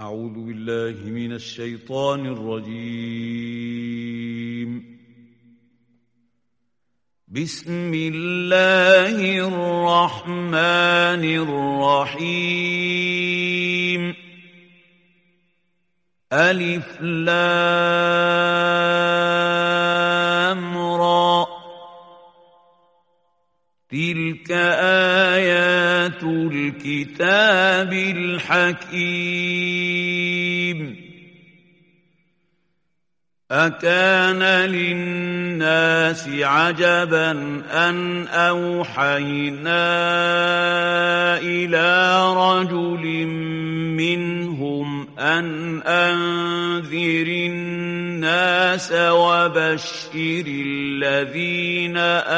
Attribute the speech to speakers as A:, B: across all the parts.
A: أعوذ بالله من الشيطان الرجيم. بسم الله الرحمن الرحيم. ألف لام را، تلك آيات الكتاب الحكيم. أكان للناس عجبا أن أوحينا إلى رجل منهم أن أنذر الناس وبشر الذين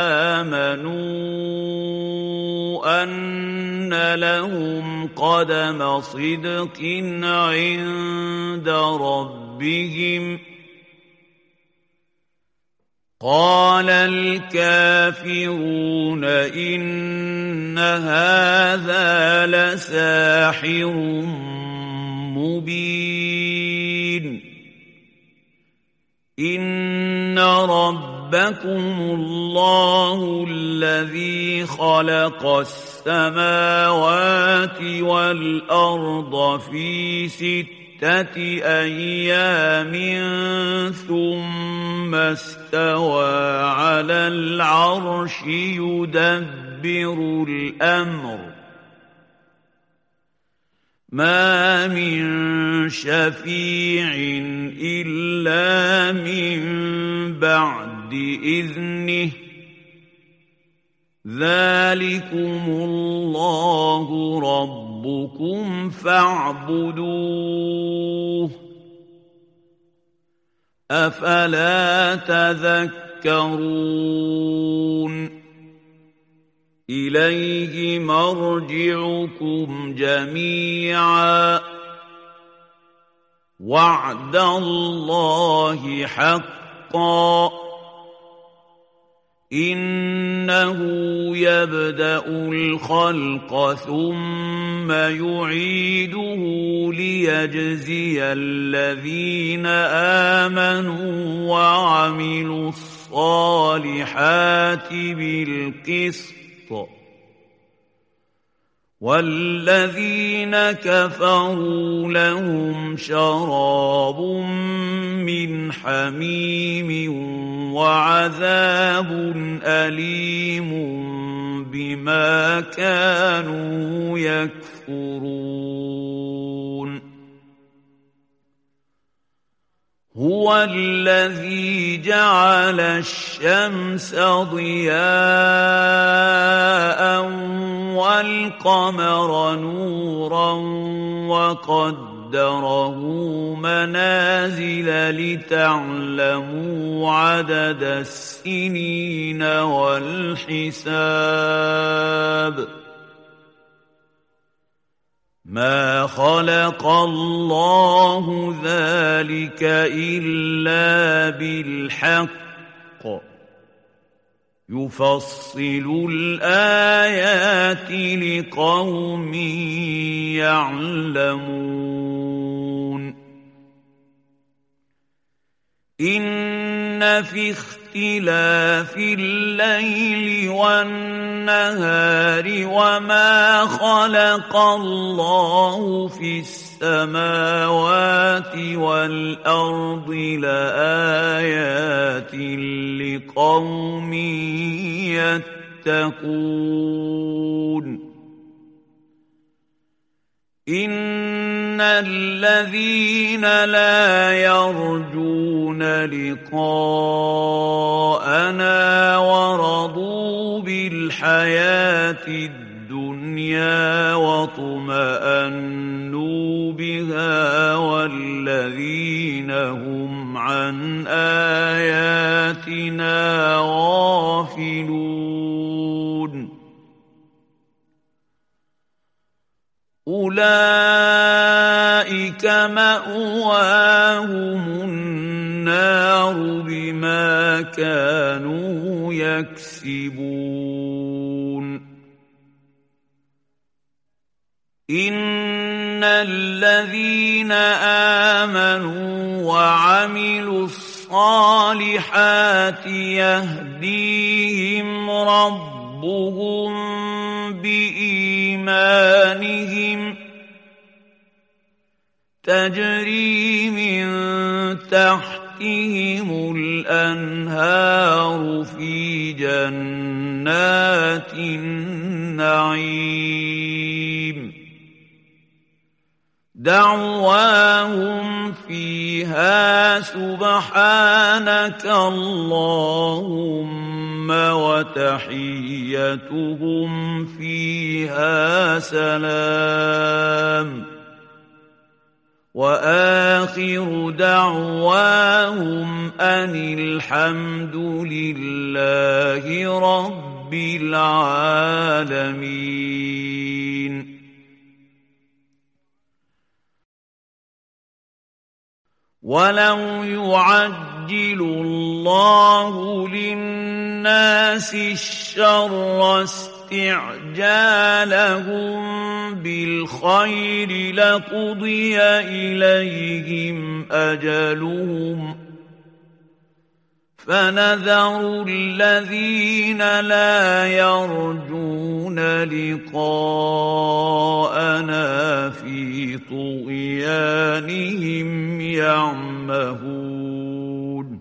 A: آمنوا أن لهم قدم صدق عند ربهم. قال الكافرون إن هذا لساحر مبين. إن ربكم الله الذي خلق السماوات والأرض في 6 أيام ثم استوى على العرش يدبر الأمر. ما من شفيع إلا من بعد إذنه. ذلكم الله ربكم فاعبدوه. أفلا تذكرون. إليه مرجعكم جميعا. وعد الله حقا. إنه يبدأ الخلق ثم يعيده ليجزي الذين آمنوا وعملوا الصالحات بالقسط، والذين كفروا لهم شراب من حميم وعذاب أليم بما كانوا يكفرون. هو الذي جعل الشمس ضياء والقمر نورا وقدره منازل لتعلموا عدد السنين والحساب. ما خلق الله ذلك إلا بالحق. يفصل الآيات لقوم يعلمون. إن في اختلاف الليل والنهار وما خلق الله في السماوات والأرض لآيات لقوم يتقون. إن الذين لا يرجون لقاءنا ورضوا بالحياة الدنيا واطمأنوا بها والذين هم عن آياتنا غافلون أولئك مأواهم النار بما كانوا يكسبون. إن الذين آمنوا وعملوا الصالحات يهديهم ربهم بإيمانهم تجري من تحتهم الأنهار في جنات النعيم دعواهم فيها سبحانك اللهم وتحيتهم فيها سلام وآخر دعواهم أن الحمد لله رب العالمين. ولو يعجل الله للناس الشر استعجالهم بالخير لقضي إليهم أجلهم فنذر الذين لا يرجون لقاءنا في طغيانهم يعمهون.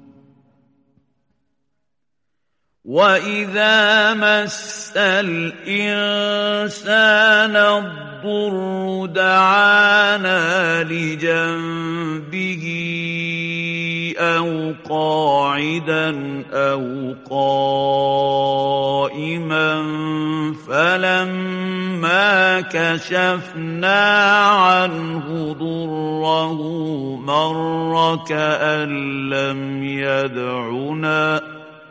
A: وإذا مس الإنسان الضر دعانا لجنبه أو قاعدا أو قائما فلما كشفنا عنه ضره مر كأن لم يدعنا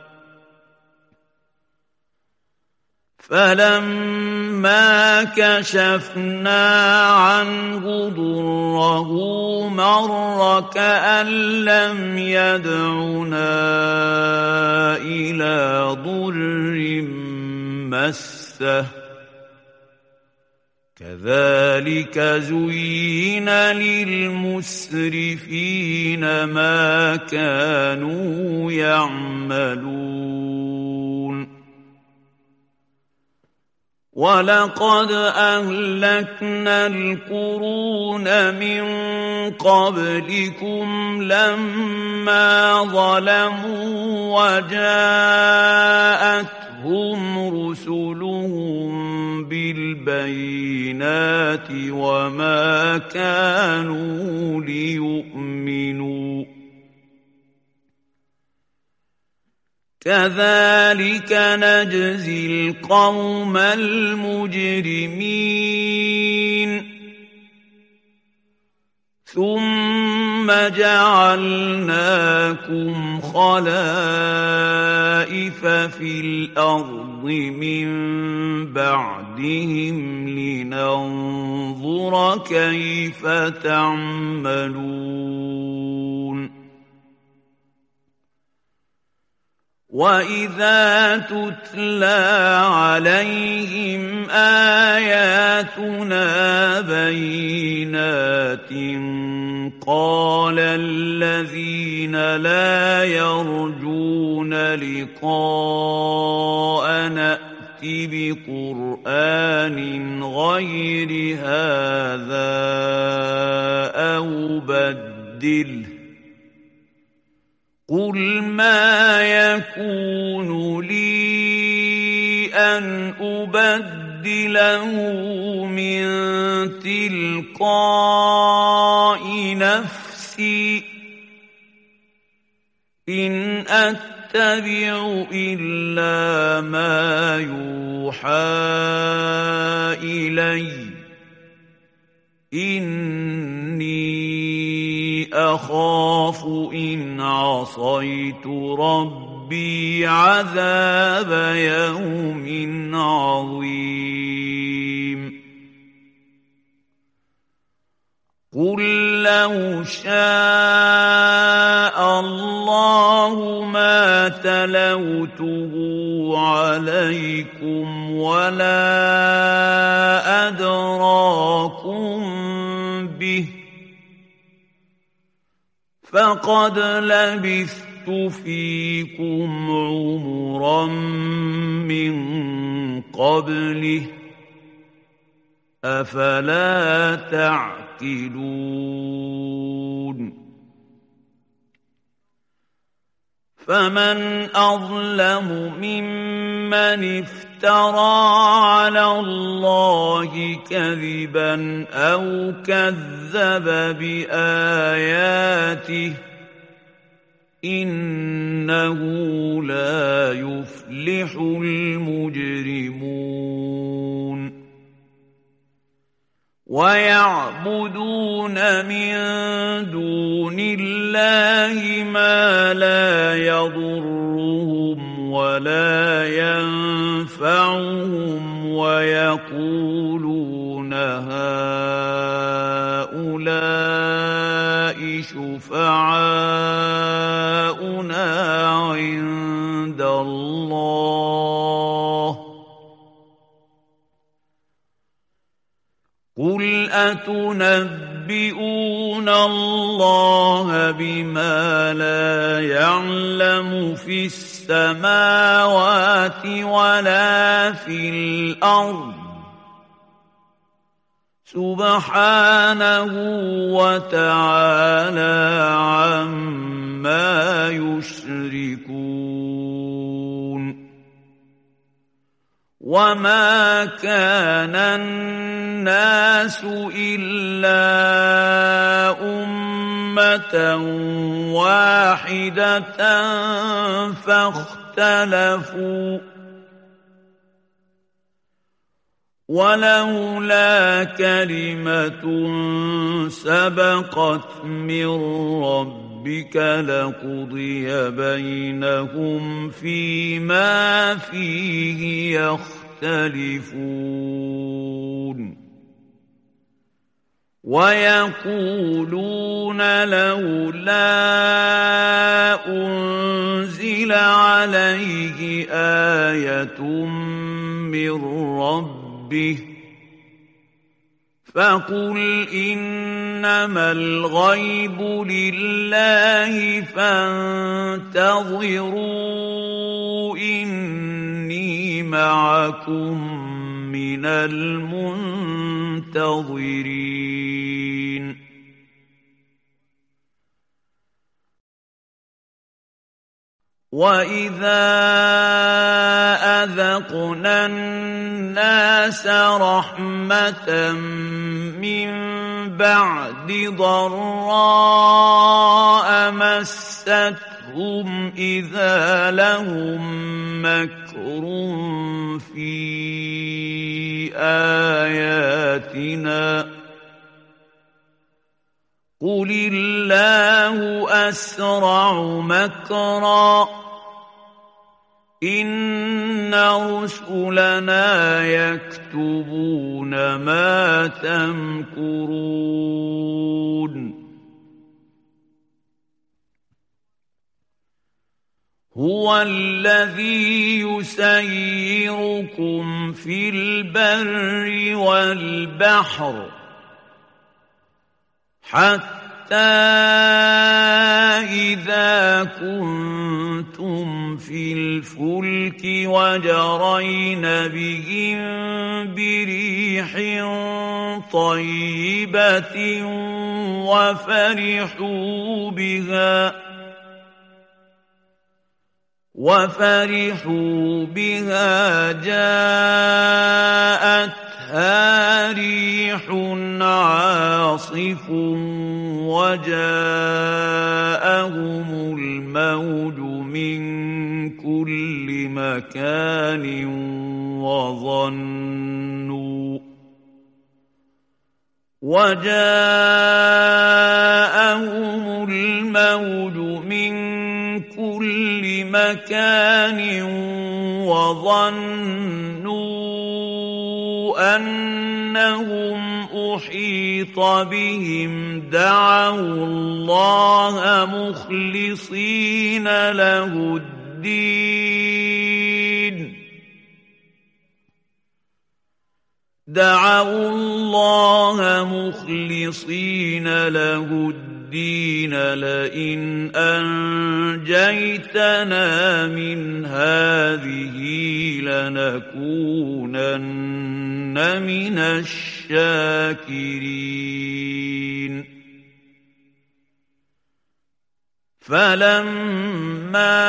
A: فلما كشفنا عنه ضره مر كأن لم يدعنا إلى ضر مسه كذلك زين للمسرفين ما كانوا يعملون. ولقد أهلكنا القرون من قبلكم لما ظلموا وجاءتهم رسلهم بالبينات وما كانوا ليؤمنوا كذلك نجزي القوم المجرمين. ثم جعلناكم خلائف في الأرض من بعدهم لننظر كيف تعملون. وإذا تتلى عليهم آياتنا بينات قال الذين لا يرجون لقاءنا ائت بقرآن غير هذا أو بدله قل ما يكون لي أن أبدله من تلقاء نفسي إن أتبع إلا ما يوحى إلي إني أخاف إن عصيت ربي عذاب يوم عظيم. قل لو شاء الله ما تلوته عليكم ولا أدراكم فقد لبثت فيكم عمرا من قبله أفلا تعقلون فمن أظلم ممن افترى على الله كذبا أو كذب بآياته إنه لا يفلح المجرمون ويعبدون من دون الله ما لا يضرهم ولا ينفعهم ويقولون هؤلاء شفعاؤنا عند الله قل أتنبئون الله بما لا يعلم في السماوات ولا في الأرض سبحانه وتعالى عما يشركون وما كان الناس إلا أمة واحدة فاختلفوا ولولا كلمة سبقت من ربك لقضي بينهم فيما فيه يختلفون ويقولون لولا أنزل عليه آية من ربه فقل إنما الغيب لله فانتظروا إني معكم من المنتظرين وإذا أذقنا الناس رحمة من بعد ضراء مستهم إذا لهم مكر في آياتنا قل الله أسرع مكرا إن رسلنا يكتبون ما تمكرون هو الذي يسيركم في البر والبحر حتى إذا كنتم في الفلك وجرين بهم بريح طيبة وفرحوا بها جاءتها ريح عاصف وجاءهم الموج من كل مكان وظنوا أنهم أحيط بهم دعوا الله مخلصين له الدين دعوا الله مخلصين له الدين لئن أنجيتنا من هذه لنكونن من الشاكرين فلما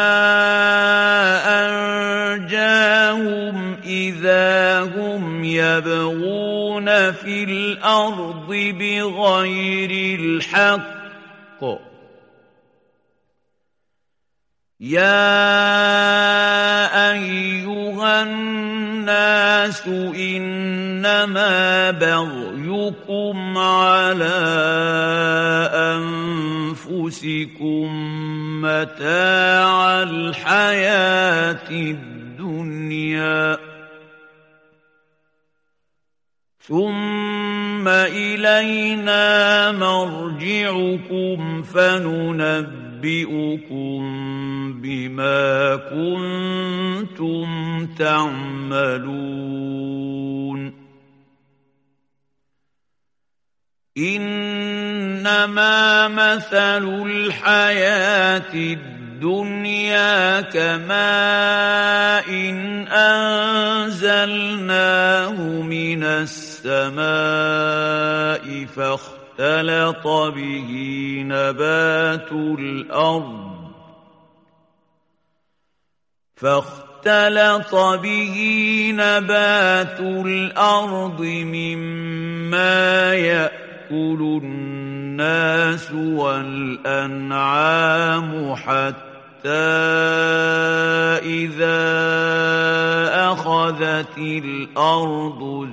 A: أنجاهم إذا هم يبغون في الأرض بغير الحق يا أيها الناس إنما بغيكم على أنفسكم متاع الحياة الدنيا ثم إلينا مرجعكم فننبئكم بما كنتم تعملون إنما مثل الحياة الدنيا كماء أنزلناه من السماء فاختلط به نبات الأرض مما يأكل الناس والأنعام حتى إذا أخذت الأرض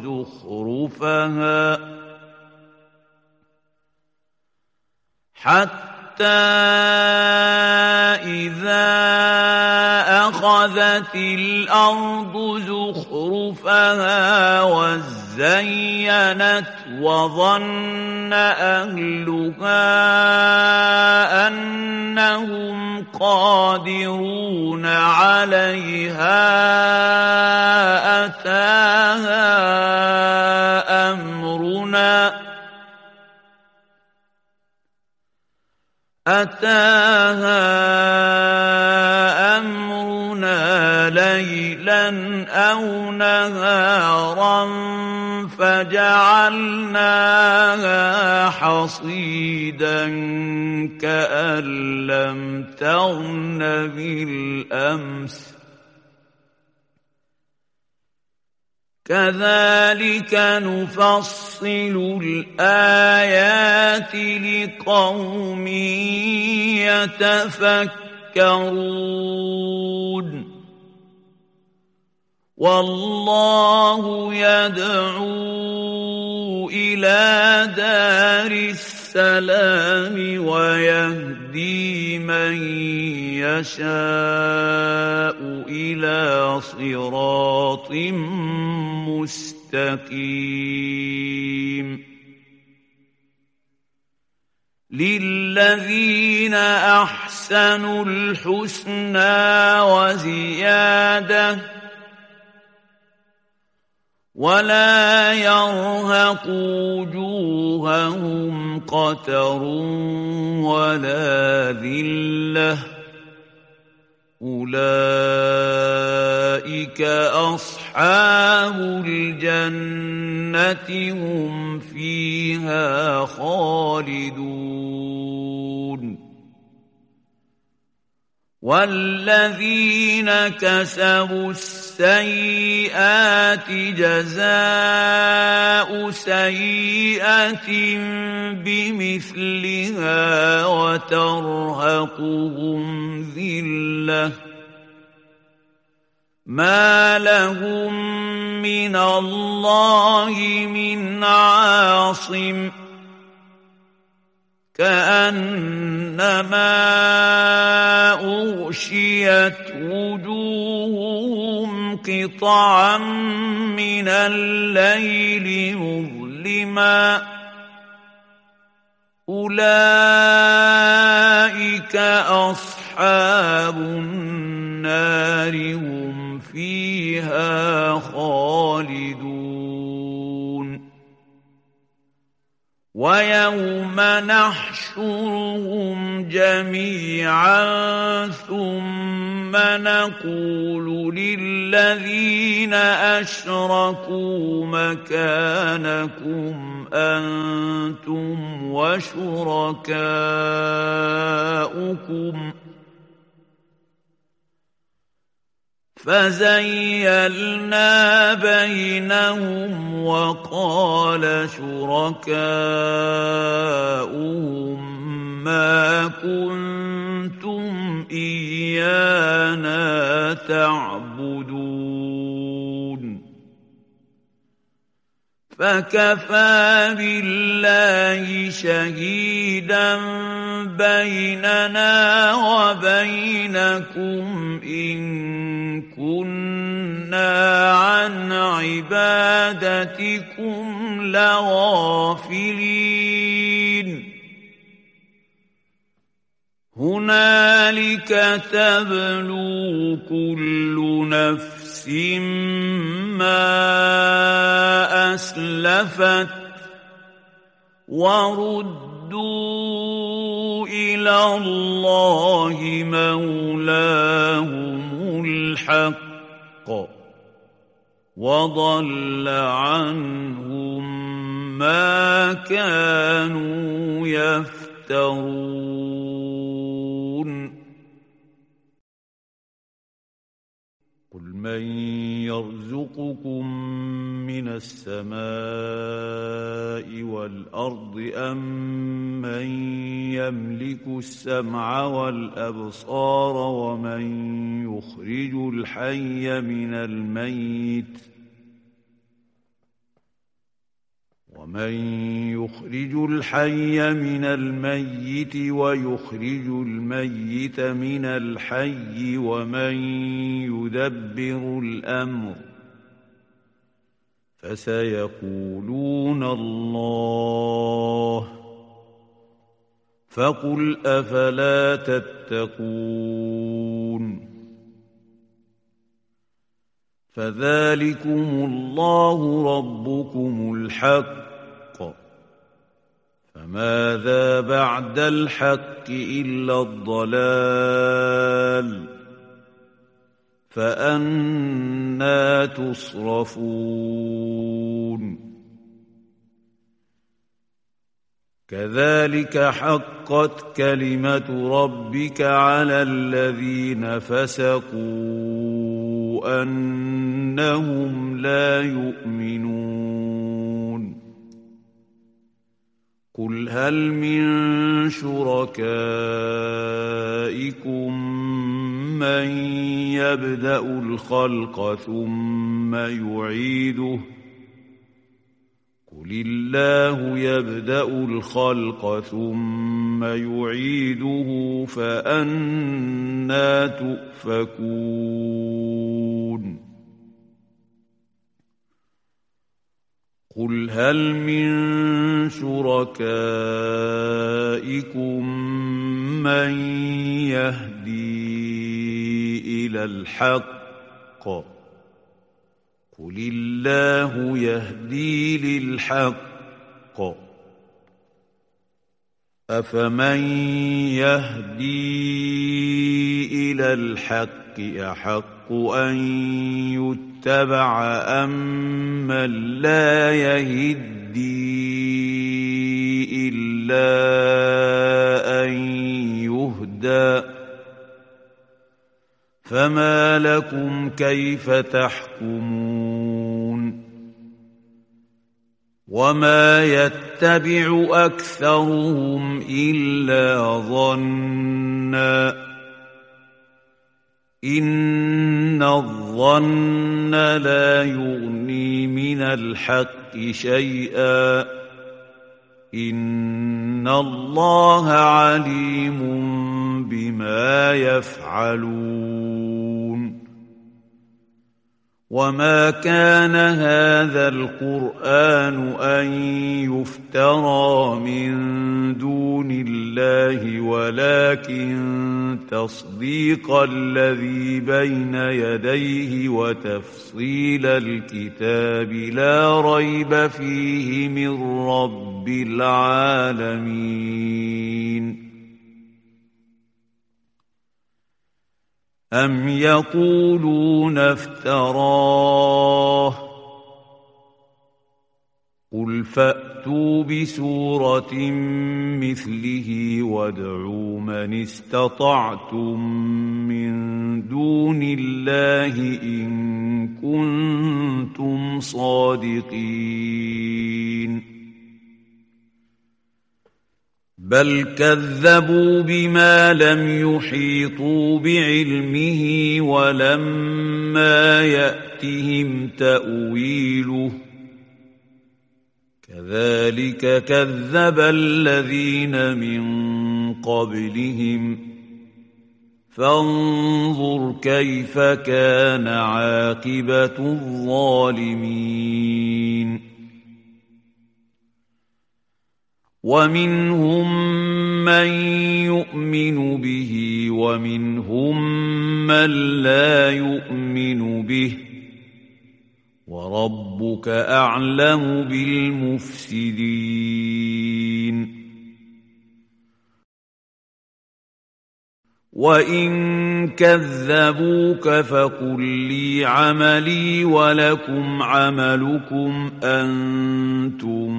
A: زخرفها وزينت وظن أهلها أنهم قادرون عليها أتاها أمرنا ليلا أو نهارا فجعلناها حصيدا كأن لم تغن بالأمس كذلك نفصل الآيات لقوم يتفكرون والله يدعو إلى دار السلام ويهدي من يشاء إلى صراط مستقيم للذين أحسنوا الحسنى وزيادة ولا يرهق وجوههم قتر ولا ذلة أولئك أصحاب الجنة هم فيها خالدون والذين كسبوا السيئات جزاء سيئة بمثلها وترهقهم ذلة ما لهم من الله من عاصم كأنما أغشيت وجوههم قطعا من الليل مظلما أولئك أصحاب النار هم فيها خالدون ويوم نحشرهم جميعا ثم نقول للذين أشركوا مكانكم أنتم وشركاؤكم فزيلنا بينهم وقال شركاؤهم ما كنتم إيانا تعبدون فكفى بالله شهيدا بيننا وبينكم إن كنا عن عبادتكم لغافلين هنالك تبلو كل نفس ما أسلفت وردوا إلى الله مولاهم الحق وضل عنهم ما كانوا يفترون قل من يرزقكم من السماء والأرض أم من يملك السمع والأبصار ومن يخرج الحي من الميت ويخرج الميت من الحي ومن يدبر الأمر فسيقولون الله فقل أفلا تتقون فذلكم الله ربكم الحق فماذا بعد الحق إلا الضلال فأنى تصرفون كذلك حقت كلمة ربك على الذين فسقوا أنهم لا يؤمنون قل هل من شركائكم من يبدأ الخلق ثم يعيده قل الله يبدأ الخلق ثم يعيده فأنى تؤفكون قل هل من شركائكم من يهدي إلى الحق قل الله يهدي للحق أفمن يهدي إلى الحق أحق أن يتبع أم من لا يهدي إلا أن يهدى فما لكم كيف تحكمون وما يتبع أكثرهم إلا ظنا إن الظن لا يغني من الحق شيئا إن الله عليم بما يفعلون وما كان هذا القرآن أن يفترى من دون الله الله ولكن تصديق الذي بين يديه وتفصيل الكتاب لا ريب فيه من رب العالمين. أم يقولون افتراه قل فأتوا بسورة مثله وادعوا من استطعتم من دون الله إن كنتم صادقين. بل كذبوا بما لم يحيطوا بعلمه ولما يأتهم تأويله كذلك كذب الذين من قبلهم فانظر كيف كان عاقبة الظالمين. ومنهم من يؤمن به ومنهم من لا يؤمن به وربك أعلم بالمفسدين. وإن كذبوك فقل لي عملي ولكم عملكم أنتم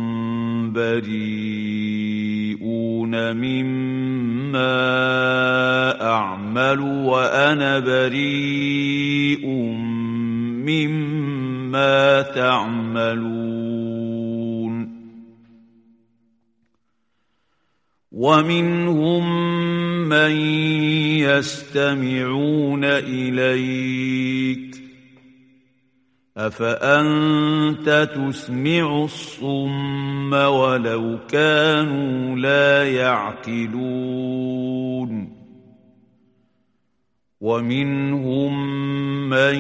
A: بريئون مما أعمل وأنا بريء مما تعملون. ومنهم من يستمعون إليك أفأنت تسمع الصم ولو كانوا لا يعقلون. ومنهم من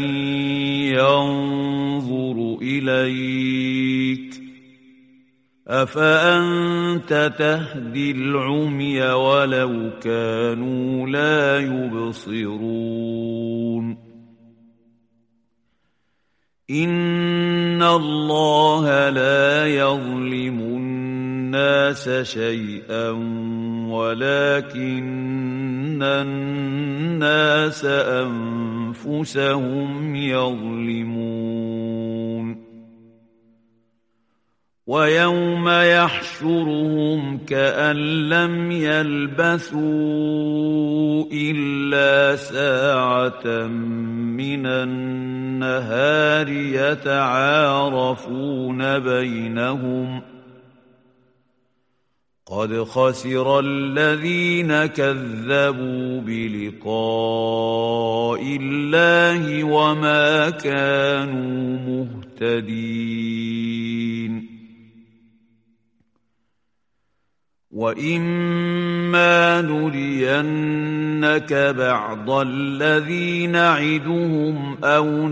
A: ينظر إليك أفأنت تهدي العمي ولو كانوا لا يبصرون. إن الله لا يظلم الناس شيئا ولكن الناس أنفسهم يظلمون. ويوم يحشرهم كأن لم يلبثوا إلا ساعة من النهار يتعارفون بينهم قد خسر الذين كذبوا بلقاء الله وما كانوا مهتدين. وإما نرينك بعض الذي نعدهم أو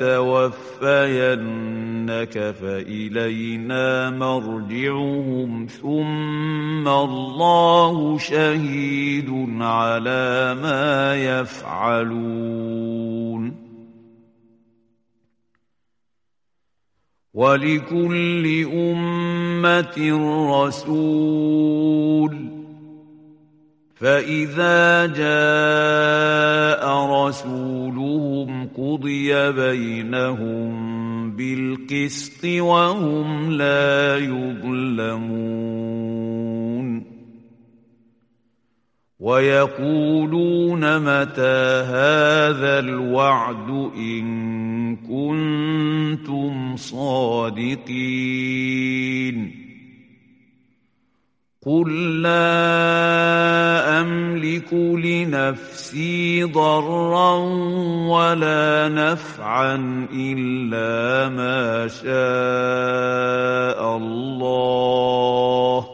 A: نتوفينك فإلينا مرجعهم ثم الله شهيد على ما يفعلون. ولكل أمة رسول فإذا جاء رسولهم قضي بينهم بالقسط وهم لا يظلمون. ويقولون متى هذا الوعد إن كنتم صادقين. قل لا أملك لنفسي ضرا ولا نفعا إلا ما شاء الله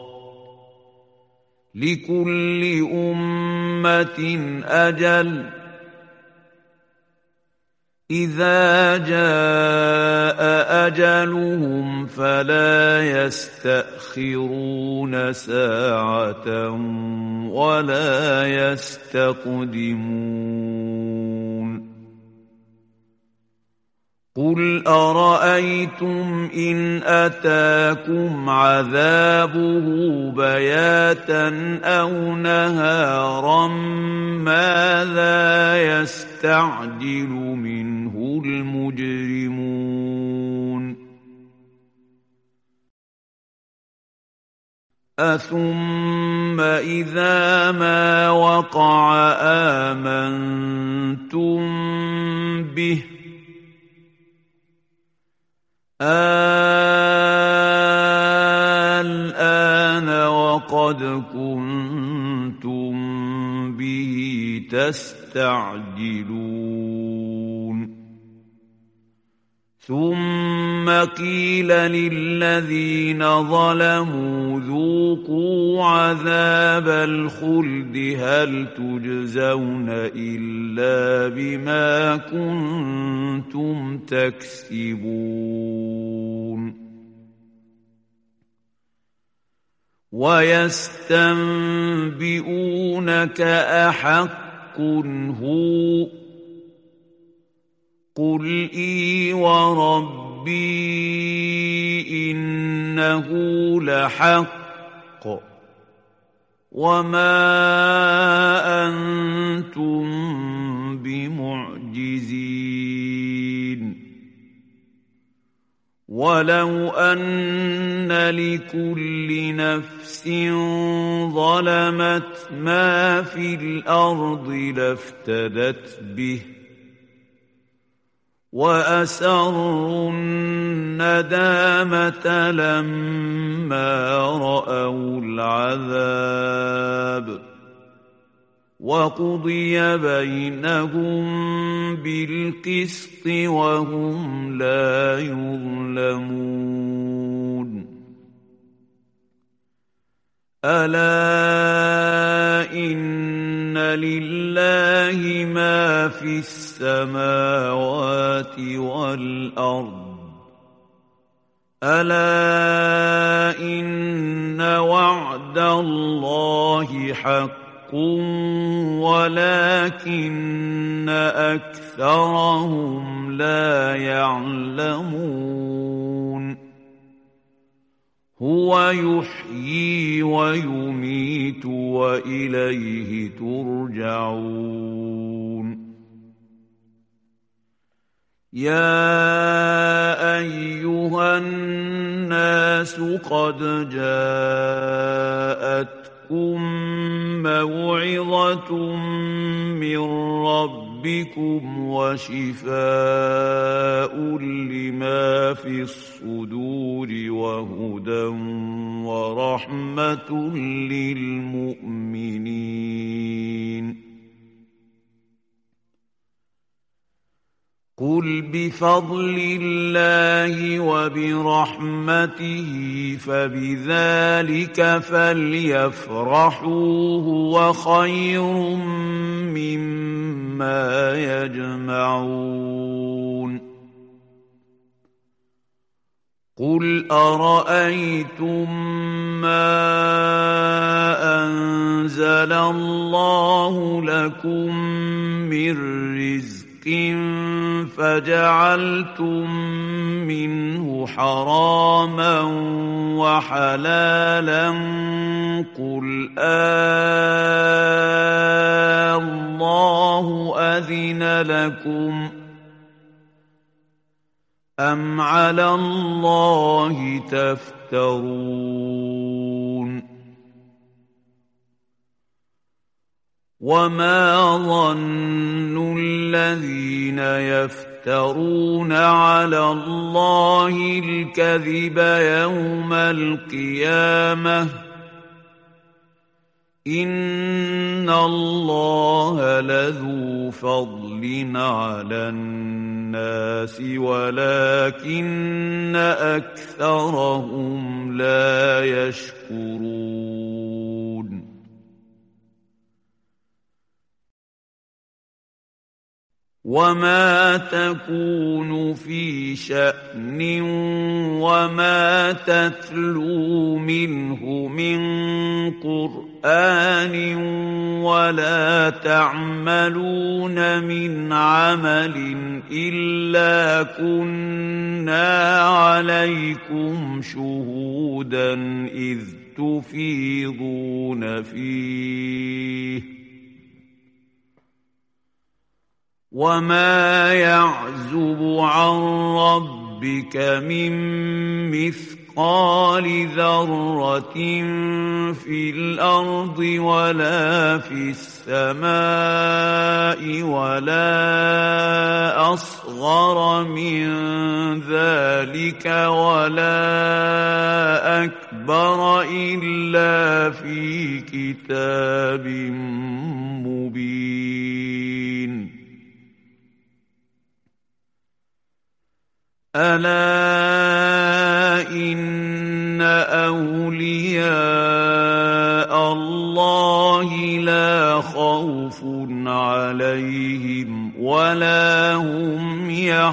A: لكل أمة أجل إذا جاء أجلهم فلا يستأخرون ساعة ولا يستقدمون قل أرأيتم إن أتاكم عذابه بياتا أو نهارا ماذا يستعجل منه المجرمون أثم إذا ما وقع آمنتم به الآن وقد كنتم به تستعجلون ثم قيل للذين ظلموا ذوقوا عذاب الخلد هل تجزون إلا بما كنتم تكسبون ويستنبئونك أحق هو قل إي وربي إنه لحق وما أنتم بمعجزين ولو أن لكل نفس ظلمت ما في الأرض لافتدت به وأسروا الندامة لما رأوا العذاب وقضي بينهم بالقسط وهم لا يظلمون ألا إن لله ما في السماوات والأرض ألا إن وعد الله حق ولكن أكثرهم لا يعلمون هو يحيي ويميت وإليه ترجعون يا أيها الناس قد جاءتكم موعظة من ربكم وشفاء لما في الصدور وهدى ورحمة للمؤمنين قل بفضل الله وبرحمته فبذلك فليفرحوا هو خير مما يجمعون قل أرأيتم ما أنزل الله لكم من رزق فجعلتم منه حراما وحلالا قل الله أذن لكم أم على الله تفترون وما ظن الذين يفترون على الله الكذب يوم القيامة إن الله لذو فضل على الناس ولكن أكثرهم لا يشكرون وما تكون في شأن وما تتلو منه من قرآن ولا تعملون من عمل إلا كنا عليكم شهودا إذ تفيضون فيه وما يعزب عن ربك من مثقال ذرة في الأرض ولا في السماء ولا أصغر من ذلك ولا أكبر إلا في كتاب مبين ألا إن أولياء الله لا خوف عليهم ولا هم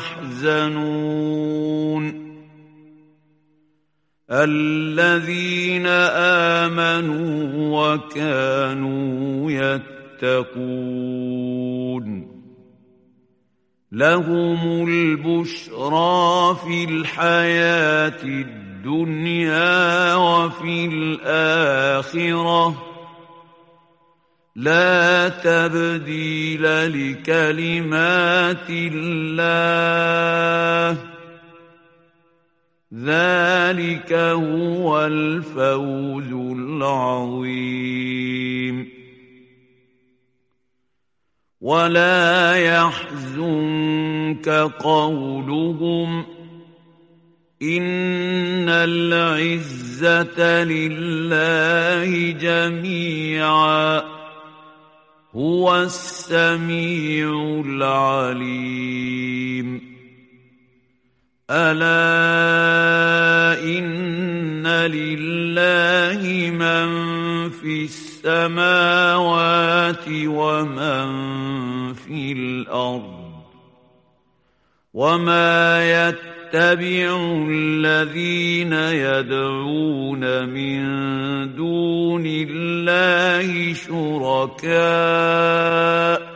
A: يحزنون الذين آمنوا وكانوا يتقون لهم البشرى في الحياة الدنيا وفي الآخرة لا تبديل لكلمات الله ذلك هو الفوز العظيم ولا يحزنك قولهم إن العزة لله جميعا هو السميع العليم ألا إن لله من في السماوات ومن في الأرض وما يتبع الذين يدعون من دون الله شركاء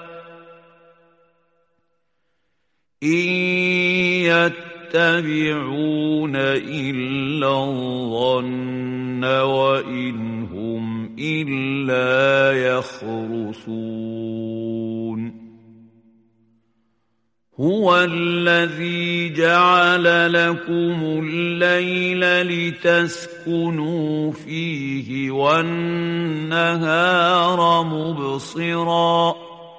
A: إن يتبعون إلا الظن وإن هم إلا يخرصون هو الذي جعل لكم الليل لتسكنوا فيه والنهار مبصرا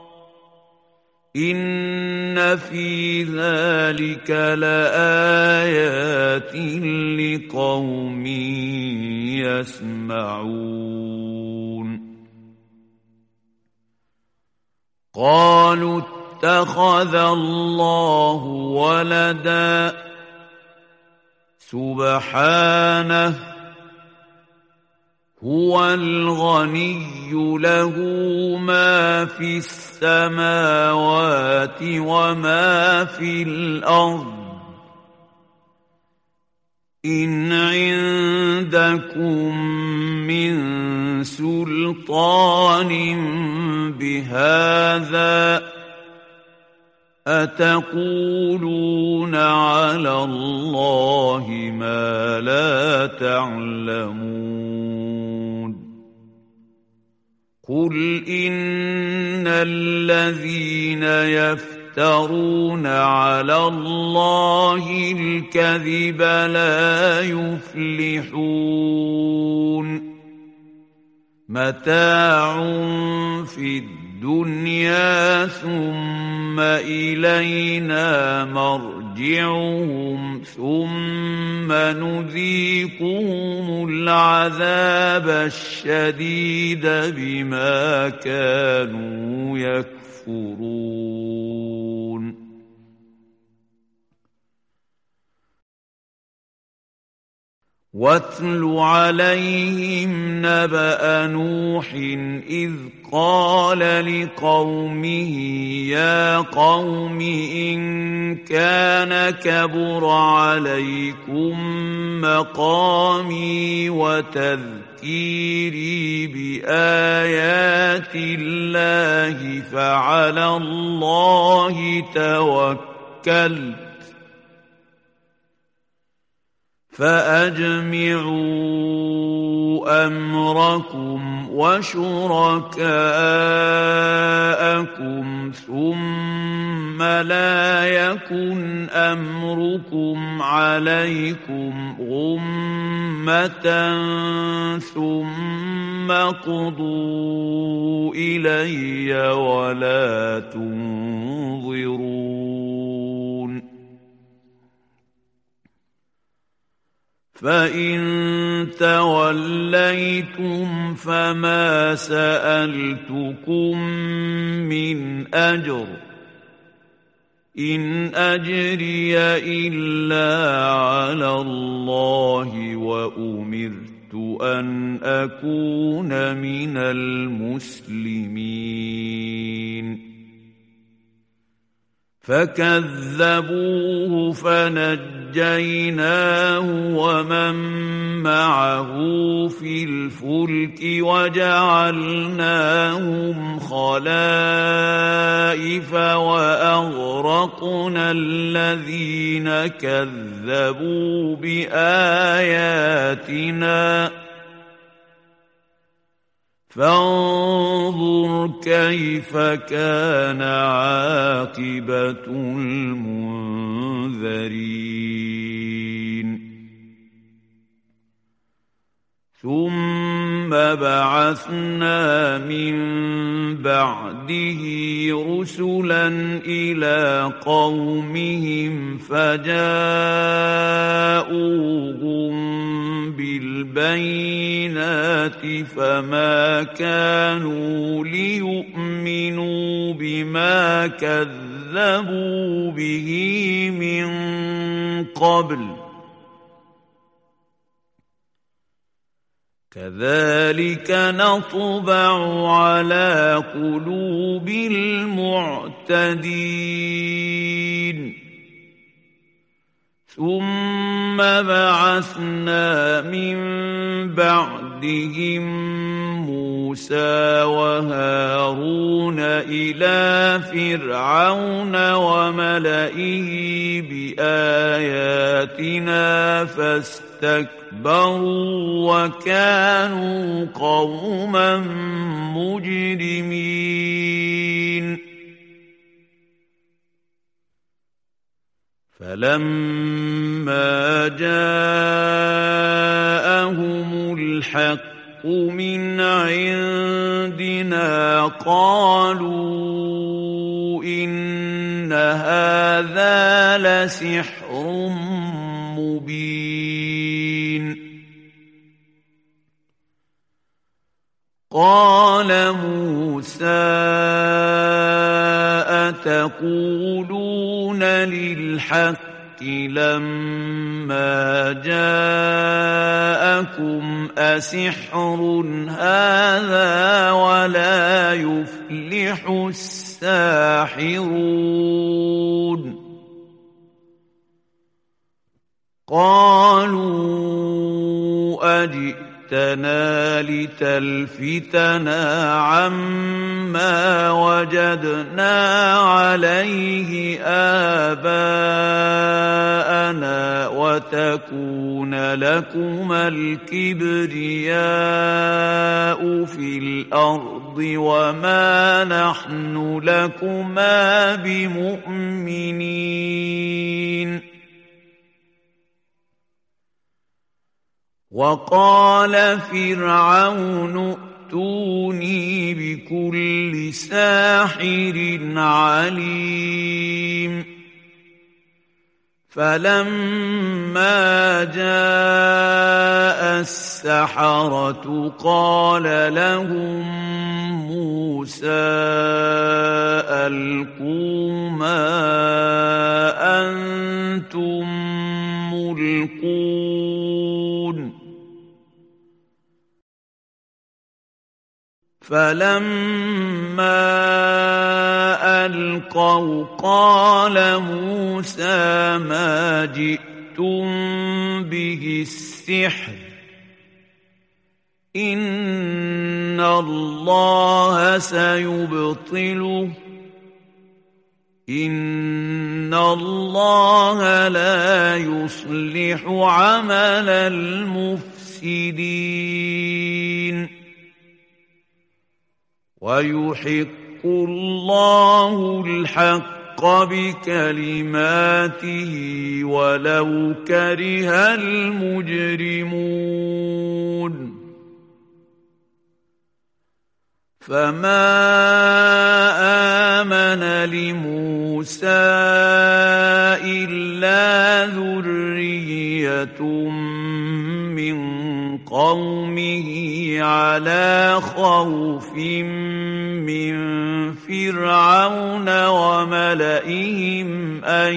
A: إن في ذلك لآيات لقوم يسمعون قالوا اتخذ الله ولدا سبحانه هو الغني له ما في السماوات وما في الأرض إن عندكم من سلطان بهذا أتقولون على الله ما لا تعلمون قل إن الذين يفترون على الله الكذب لا يفلحون متاع في الدنيا ثم إلينا مرجعهم ثم نذيقهم العذاب الشديد بما كانوا يكفرون واتل عليهم نبأ نوح إذ قال لقومه يا قوم إن كان كبر عليكم مقامي وتذكيري بآيات الله فعلى الله توكلت فأجمعوا أمركم وشركاءكم ثم لا يكن أمركم عليكم غمة ثم اقضوا إلي ولا تنظرون فإن توليتم فما سألتكم من أجر إن أجري إلا على الله وأمرت أن أكون من المسلمين فكذبوه فنجيناه ومن معه في الفلك وجعلناهم خلائف وأغرقنا الذين كذبوا بآياتنا فانظر كيف كان عاقبة المنذرين ثم بعثنا من بعده رسلا إلى قومهم فجاءوهم بالبينات فما كانوا ليؤمنوا بما كذبوا به من قبل كذلك نطبع على قلوب المعتدين ثم بعثنا من بعدهم موسى وهارون إلى فرعون وملئه بآياتنا فاستكبروا وكانوا قوما مجرمين فلما جاءهم الحق من عندنا قالوا إن هذا لسحر مبين قال موسى أتقولون للحق لما جاءكم أسحر هذا ولا يفلح الساحرون قالوا أجئتنا لتلفتنا عما وجدنا عليه آباءنا وتكون لكما الكبرياء في الأرض وما نحن لكما بمؤمنين وقال فرعون ائتوني بكل ساحر عليم فلما جاء السحرة قال لهم موسى ألقوا ما أنتم ملقون فلما ألقوا قال موسى ما جئتم به السحر إن الله سيبطله إن الله لا يصلح عمل المفسدين ويحق الله الحق بكلماته ولو كره المجرمون فما آمن لموسى إلا ذرية من قومه على خوف من فرعون وملئهم أن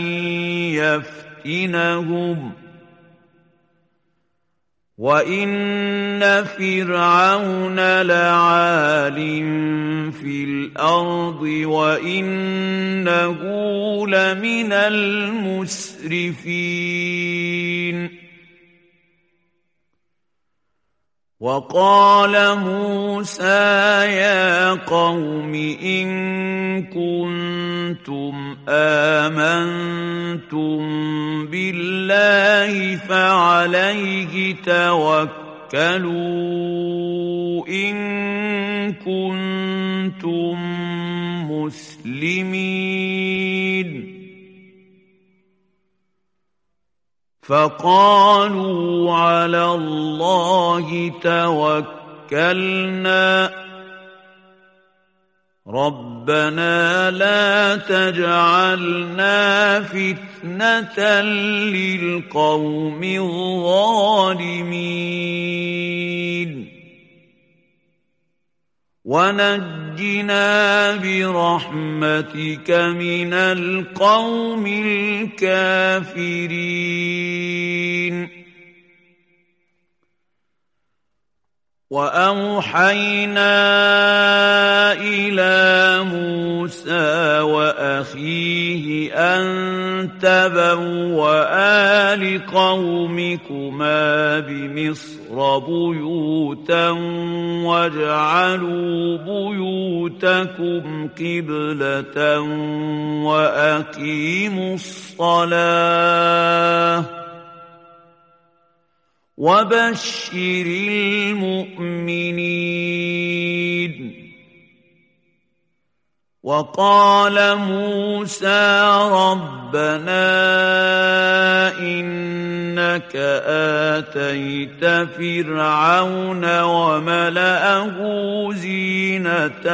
A: يفتنهم وإن فرعون لعال في الأرض وإنه لمن المسرفين وقال موسى يا قوم إن كنتم آمنتم بالله فعليه توكلوا إن كنتم مسلمين فقالوا على الله توكلنا ربنا لا تجعلنا فتنة للقوم الظالمين ونجنا برحمتك من القوم الكافرين وأوحينا إلى موسى وأخيه أن تبوأ لقومكما بمصر بيوتا واجعلوا بيوتكم قبلة وأقيموا الصلاة وبشر المؤمنين وقال موسى ربنا إنك آتيت فرعون وملأه زينة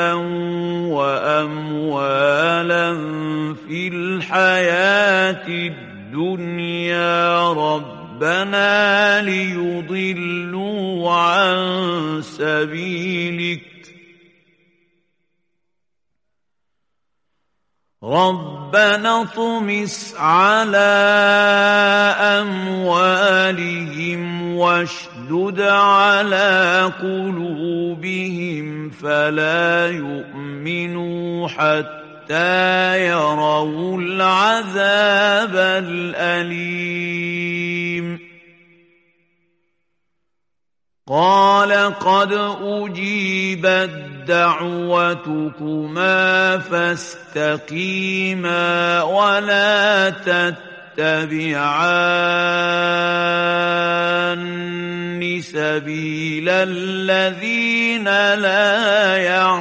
A: وأموالا في الحياة الدنيا ربنا ليضلوا عن سبيلك ربنا اطمس على أموالهم واشدد على قلوبهم فلا يؤمنوا حتى يروا العذاب الأليم قال قد أجيبت دعوتكما فاستقيما ولا تتبعان سبيل الذين لا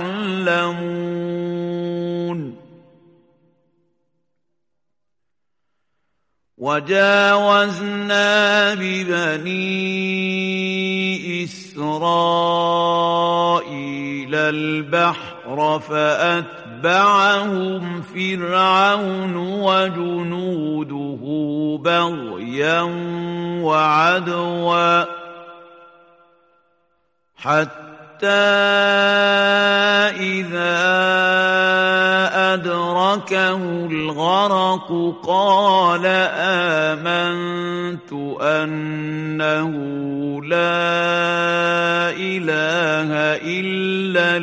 A: يعلمون وجاوزنا ببني إسرائيل البحر فأتبعهم فرعون وجنوده بغيا وعدوا حتى إذا أدركه الغرق قال آمنت أنه لا إله إله إلا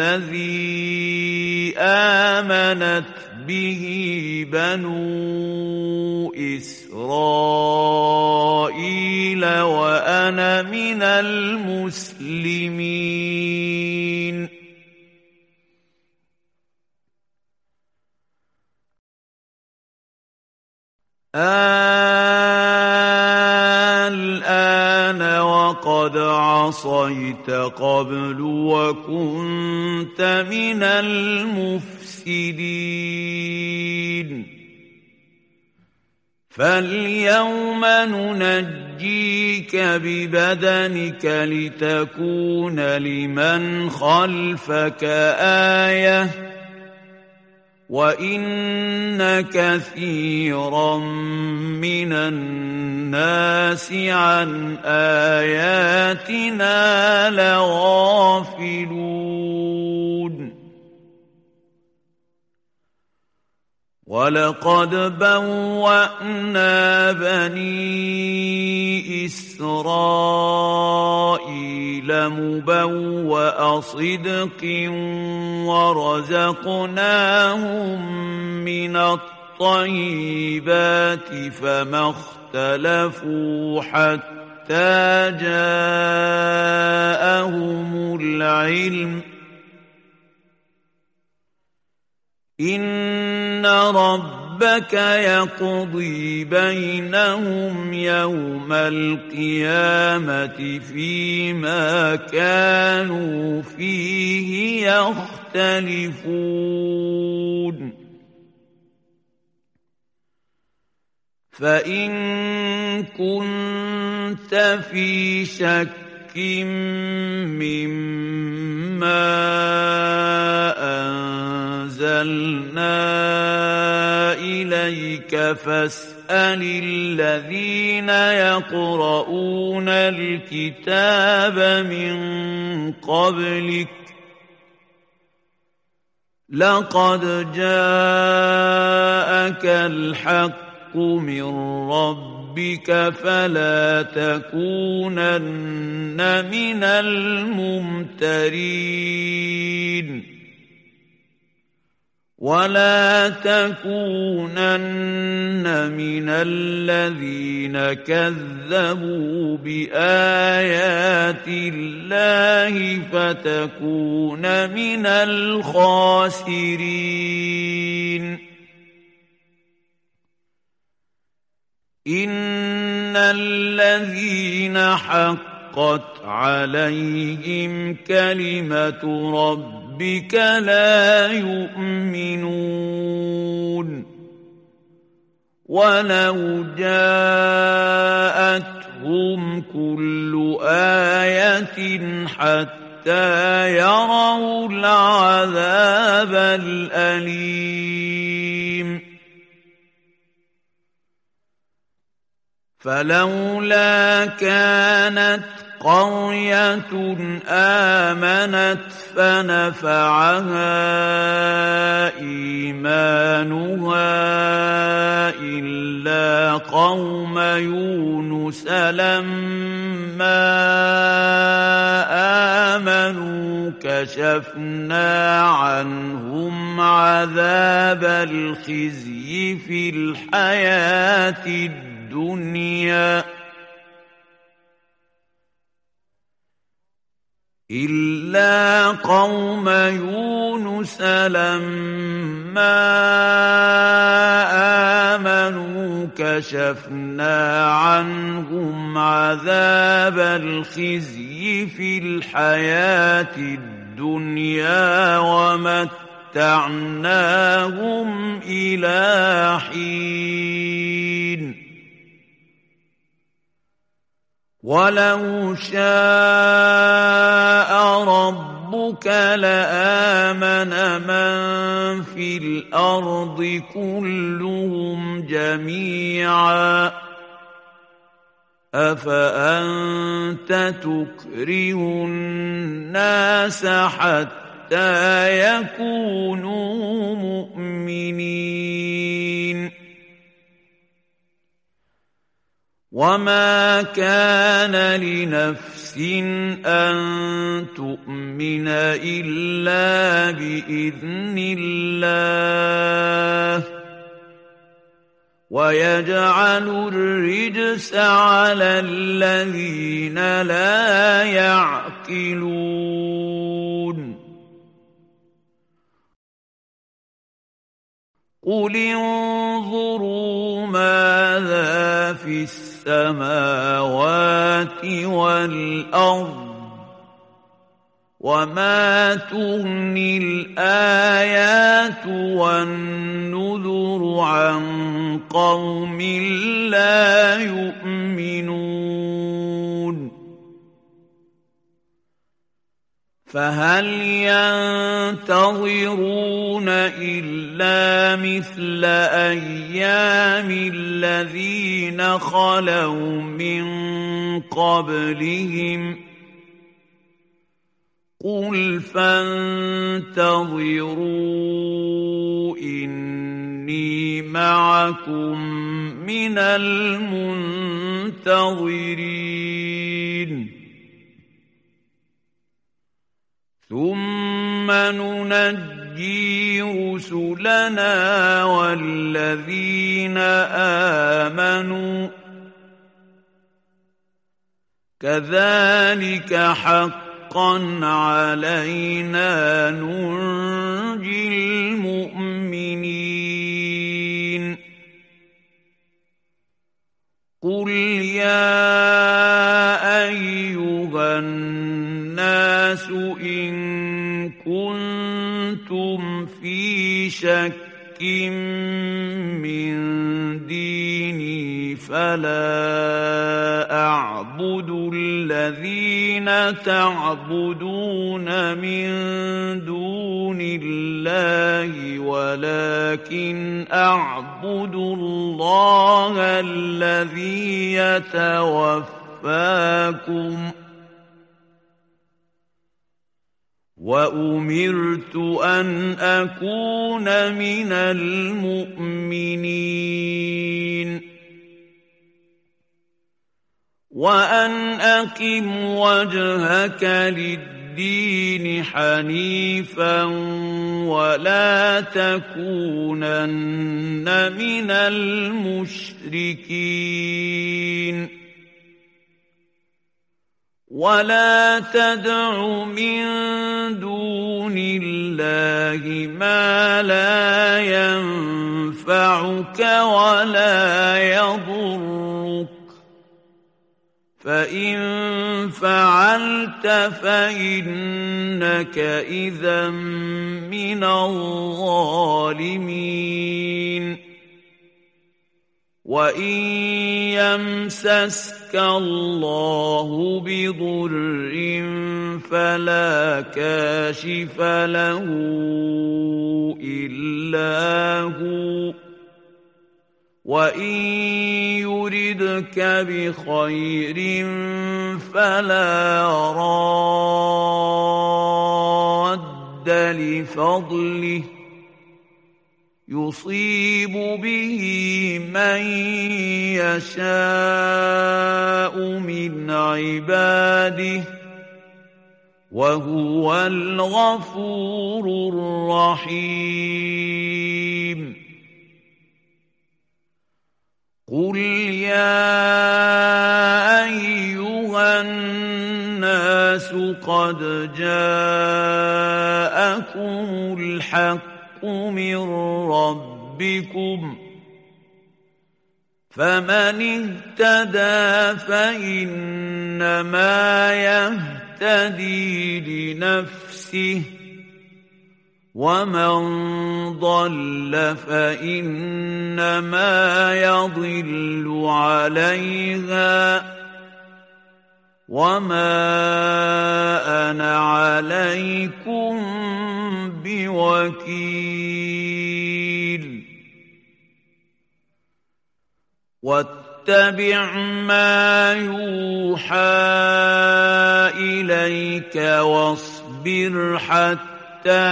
A: الذي آمنت به بنو إسرائيل وأنا من المسلمين. الآن وقد عصيت قبل وكنت من المفسدين. فاليوم ننجيك ببدنك لتكون لمن خلفك آية وإن كثيرا من الناس عن آياتنا لغافلون. ولقد بوأنا بني إسرائيل مبوأ صدق ورزقناهم من الطيبات فما اختلفوا حتى جاءهم العلم إن ربك يقضي بينهم يوم القيامة فيما كانوا فيه يختلفون. فإن كنت في شك مما أنزلنا إليك فاسأل الذين يقرؤون الكتاب من قبلك لقد جاءك الحق من ربك فلا تكونن من الممترين. ولا تكونن من الذين كذبوا بآيات الله فتكون من الخاسرين. إن الذين حقت عليهم كلمة ربك لا يؤمنون ولو جاءتهم كل آية حتى يروا العذاب الأليم. فلولا كانت قرية آمنت فنفعها إيمانها إلا قوم يونس لما آمنوا كشفنا عنهم عذاب الخزي في الحياة الدنيا إلا قوم يونس لما آمنوا كشفنا عنهم عذاب الخزي في الحياة الدنيا ومتعناهم إلى حين. ولو شاء ربك لآمن من في الأرض كلهم جميعا أفأنت تكره الناس حتى يكونوا مؤمنين. وما كان لنفس أن تؤمن إلا بإذن الله ويجعل الرجس على الذين لا يعقلون قل انظروا ماذا في السماوات والأرض وما تغني الآيات والنذر عن قوم لا يؤمنون فهل ينتظرون إلا مثل أيام الذين خلوا من قبلهم قل فانتظروا إني معكم من المنتظرين ثم ننجي رسلنا والذين آمنوا كذلك حقا علينا ننجي المؤمنين قل يا أيها الناس إن كنتم في شك من ديني فلا أعبد الذين تعبدون من دون الله ولكن أعبد الله الذي يتوفاكم وأمرت أن أكون من المؤمنين وأن أقم وجهك للدين حنيفا ولا تكونن من المشركين ولا تدع من دون الله ما لا ينفعك ولا يضرك فإن فعلت فإنك إذا من الظالمين وإن يمسسك الله بضر فلا كاشف له إلا هو وإن يردك بخير فلا راد لفضله يصيب به من يشاء من عباده وهو الغفور الرحيم قل يا أيها الناس قد جاءكم الحق من ربكم فمن اهتدى فإنما يهتدي لنفسه ومن ضل فإنما يضل عليها وما أنا عليكم بوكيل واتبع ما يوحى إليك واصبر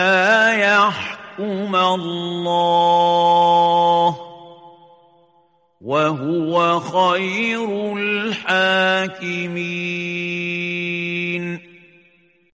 A: حتى يحكم الله وهو خير الحاكمين.